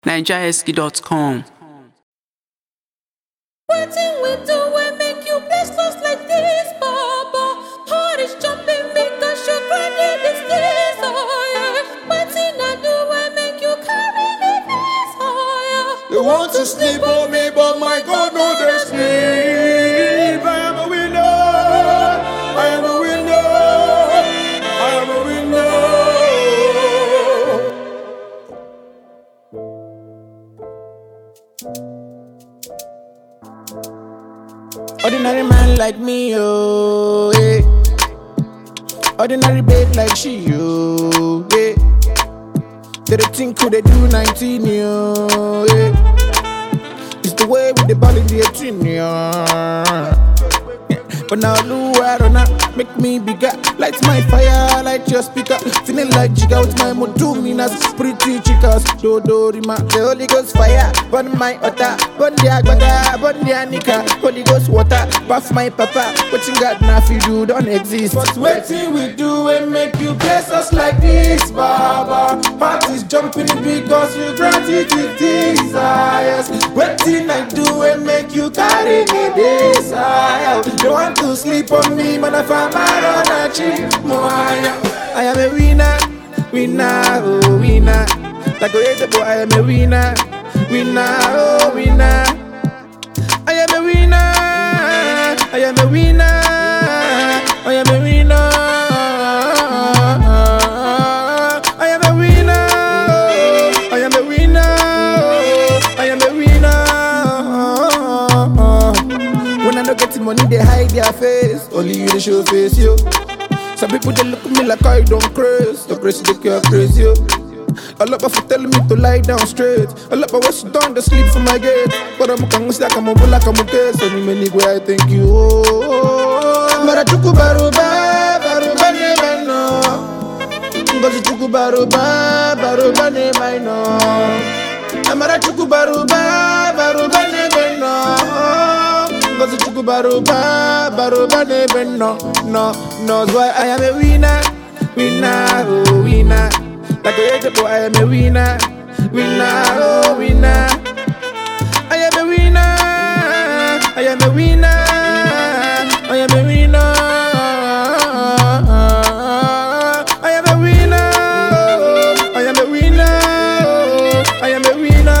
NigerEsky.com. Wetin we do wey make you bless us like this, Baba? Heart is jumping because you granted this desire. Wetin I do wey make you carry me this higher? They want to sleep on me, but my God, no, they sleep. I am a winner. I am a winner. I am a winner. Ordinary man like me, oh, yeah. Ordinary babe like she, oh, yeah. They think who they do 19, yo, yeah. It's the way with the ball in the 18, yeah. But now I don't know, make me bigger. Light my fire, light your speaker. Feeling like Jigga with my moduminas. Pretty chicas, do rima. The Holy Ghost fire, burn my otter. Burn the agbada, burn the anika. Holy Ghost water, buff my papa. What you got now for you don't exist. But waiting we do and make you bless us like this, Baba. Parties jumping because you granted the desires. Waiting I do and make you carry me this high. You want to sleep on me, man, if I'm out on a cheap I am a winner, winner, oh winner. Like a boy, I am a winner, winner, oh winner. I am a winner, I am a winner, I am a winner. I am a winner, I am a winner, I am a winner. When I don't get the money, they hide their face. Only you, they show face, yo. Some people, they look at me like I don't craze. The crazy, they care crazy, yo. A lot of telling me to lie down straight. A lot of what's done, they sleep for my gate. But I'm a stack, I'm a bull, like I'm a case. So many way I thank you, oh. Marachuku baruba, baruba ne no. Ngozi chuku baruba, baruba ne no. Marachuku baruba, baruba ne no. Ngozi chuku baruba, baruba ne no. No, why I am a winner, winner, oh winner. Like a boy, I am a winner, winner, oh winner. I am a winner, I am a winner, I am a winner. I am a winner, I am a winner, I am a winner.